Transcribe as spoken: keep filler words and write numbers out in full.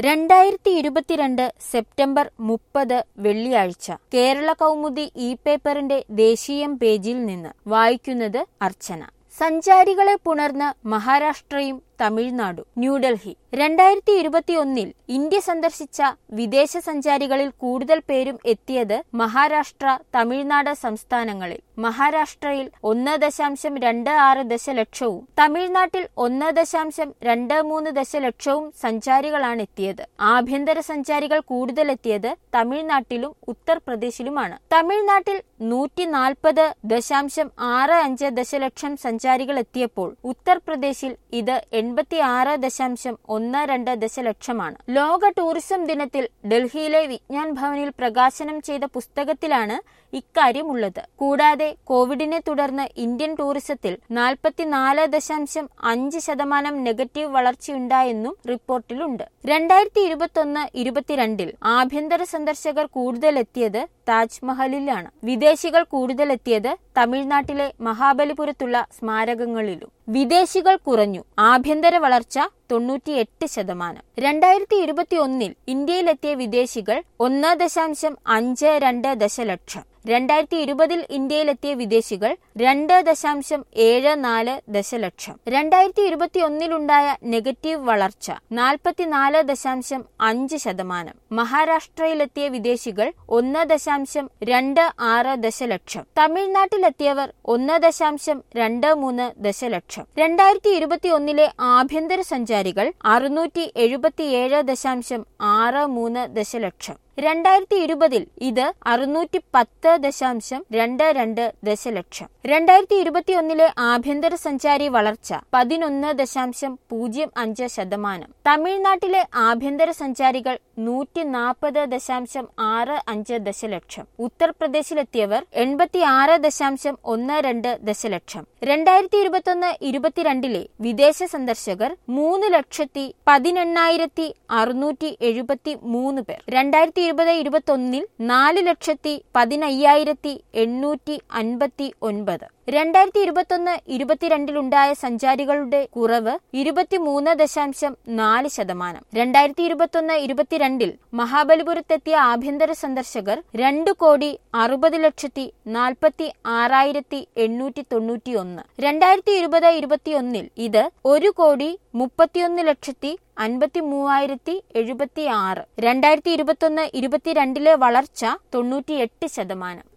രണ്ടായിരത്തി ഇരുപത്തിരണ്ട് സെപ്റ്റംബർ മുപ്പത് വെള്ളിയാഴ്ച കേരള കൗമുദി ഇ പേപ്പറിന്റെ ദേശീയം പേജിൽ നിന്ന് വായിക്കുന്നത് അർച്ചന. സഞ്ചാരികളെ പുണർന്ന് മഹാരാഷ്ട്രയും തമിഴ്നാടും. ന്യൂഡൽഹി. രണ്ടായിരത്തി ഇരുപത്തിയൊന്നിൽ ഇന്ത്യ സന്ദർശിച്ച വിദേശ സഞ്ചാരികളിൽ കൂടുതൽ പേരും എത്തിയത് മഹാരാഷ്ട്ര, തമിഴ്നാട് സംസ്ഥാനങ്ങളിൽ. മഹാരാഷ്ട്രയിൽ ഒന്ന് ദശാംശം രണ്ട് ആറ് ദശലക്ഷവും തമിഴ്നാട്ടിൽ ഒന്ന് ദശാംശം രണ്ട് മൂന്ന് ദശലക്ഷവും സഞ്ചാരികളാണ് എത്തിയത്. ആഭ്യന്തര സഞ്ചാരികൾ കൂടുതൽ എത്തിയത് തമിഴ്നാട്ടിലും ഉത്തർപ്രദേശിലുമാണ്. തമിഴ്നാട്ടിൽ നൂറ്റി നാൽപ്പത് ദശാംശം ആറ് അഞ്ച് ദശലക്ഷം സഞ്ചാരികൾ എത്തിയപ്പോൾ ഉത്തർപ്രദേശിൽ ഇത് എൺപത്തി ആറ് ദശാംശം ഒന്ന് രണ്ട് ദശലക്ഷമാണ്. ലോക ടൂറിസം ദിനത്തിൽ ഡൽഹിയിലെ വിജ്ഞാൻ ഭവനിൽ പ്രകാശനം ചെയ്ത പുസ്തകത്തിലാണ് ഇക്കാര്യമുള്ളത്. കൂടാതെ കോവിഡിനെ തുടർന്ന് ഇന്ത്യൻ ടൂറിസത്തിൽ നാൽപ്പത്തിനാല് ദശാംശം അഞ്ച് ശതമാനം നെഗറ്റീവ് വളർച്ചയുണ്ടായെന്നും റിപ്പോർട്ടിലുണ്ട്. രണ്ടായിരത്തി ഇരുപത്തൊന്ന് ഇരുപത്തിരണ്ടിൽ ആഭ്യന്തര സന്ദർശകർ കൂടുതലെത്തിയത് താജ്മഹലിലാണ്. വിദേശികൾ കൂടുതലെത്തിയത് തമിഴ്നാട്ടിലെ മഹാബലിപുരത്തുള്ള സ്മാരകങ്ങളിലും. വിദേശികൾ കുറഞ്ഞു. ആഭ്യന്തര വളർച്ച തൊണ്ണൂറ്റിയെട്ട് ശതമാനം. രണ്ടായിരത്തി ഇരുപത്തി ഒന്നിൽ ഇന്ത്യയിലെത്തിയ വിദേശികൾ ഒന്ന് ദശാംശം അഞ്ച് രണ്ട് ദശലക്ഷം. രണ്ടായിരത്തി ഇരുപതിൽ ഇന്ത്യയിലെത്തിയ വിദേശികൾ രണ്ട് ദശാംശം ഏഴ് നാല് ദശലക്ഷം. രണ്ടായിരത്തി ഇരുപത്തി ഒന്നിലുണ്ടായ നെഗറ്റീവ് വളർച്ച നാൽപ്പത്തിനാല് ദശാംശം അഞ്ച് ശതമാനം. മഹാരാഷ്ട്രയിലെത്തിയ വിദേശികൾ ഒന്ന് ദശാംശം രണ്ട് ആറ് ദശലക്ഷം. തമിഴ്നാട്ടിലെത്തിയവർ ഒന്ന് ദശാംശം രണ്ട് മൂന്ന് ദശലക്ഷം. രണ്ടായിരത്തി ഇരുപത്തി ഒന്നിലെ ആഭ്യന്തര സഞ്ചാരികൾ അറുന്നൂറ്റി എഴുപത്തിയേഴ് ദശാംശം ആറ് മൂന്ന് ദശലക്ഷം. രണ്ടായിരത്തി ഇരുപതിൽ ഇത് അറുന്നൂറ്റി പത്ത് ദശാംശം രണ്ട് രണ്ട് ദശലക്ഷം. രണ്ടായിരത്തി ഇരുപത്തിയൊന്നിലെ ആഭ്യന്തര സഞ്ചാരി വളർച്ച പതിനൊന്ന് ദശാംശം പൂജ്യം അഞ്ച് ശതമാനം. തമിഴ്നാട്ടിലെ ആഭ്യന്തര സഞ്ചാരികൾ നൂറ്റി നാൽപ്പത് ദശാംശം ആറ് അഞ്ച് ദശലക്ഷം. ഉത്തർപ്രദേശിലെത്തിയവർ എൺപത്തി ആറ് ദശാംശം ഒന്ന് രണ്ട് ദശലക്ഷം. രണ്ടായിരത്തി ഇരുപത്തൊന്ന് ഇരുപത്തിരണ്ടിലെ വിദേശ സന്ദർശകർ മൂന്ന് ലക്ഷത്തി പതിനെണ്ണായിരത്തി അറുന്നൂറ്റി എഴുപത്തി മൂന്ന് പേർ. രണ്ടായിരത്തി ഇരുപത് ഇരുപത്തൊന്നിൽ നാല് ലക്ഷത്തി പതിനയ്യായിരത്തി എണ്ണൂറ്റി അൻപത്തി ഒൻപത്. രണ്ടായിരത്തി ഇരുപത്തൊന്ന് ഇരുപത്തിരണ്ടിലുണ്ടായ സഞ്ചാരികളുടെ കുറവ് ഇരുപത്തിമൂന്ന് ദശാംശം നാല് ശതമാനം. രണ്ടായിരത്തി ഇരുപത്തൊന്ന് ഇരുപത്തിരണ്ടിൽ മഹാബലിപുരത്തെത്തിയ ആഭ്യന്തര സന്ദർശകർ രണ്ട് കോടി അറുപത് ലക്ഷത്തി നാൽപ്പത്തി ആറായിരത്തി എണ്ണൂറ്റി തൊണ്ണൂറ്റി ഒന്ന്. രണ്ടായിരത്തി ഇരുപത് ഇരുപത്തിയൊന്നിൽ ഇത് ഒരു കോടി മുപ്പത്തിയൊന്ന് ലക്ഷത്തി അൻപത്തി മൂവായിരത്തി എഴുപത്തി ആറ്. രണ്ടായിരത്തി ഇരുപത്തൊന്ന് ഇരുപത്തിരണ്ടിലെ വളർച്ച തൊണ്ണൂറ്റിയെട്ട് ശതമാനം.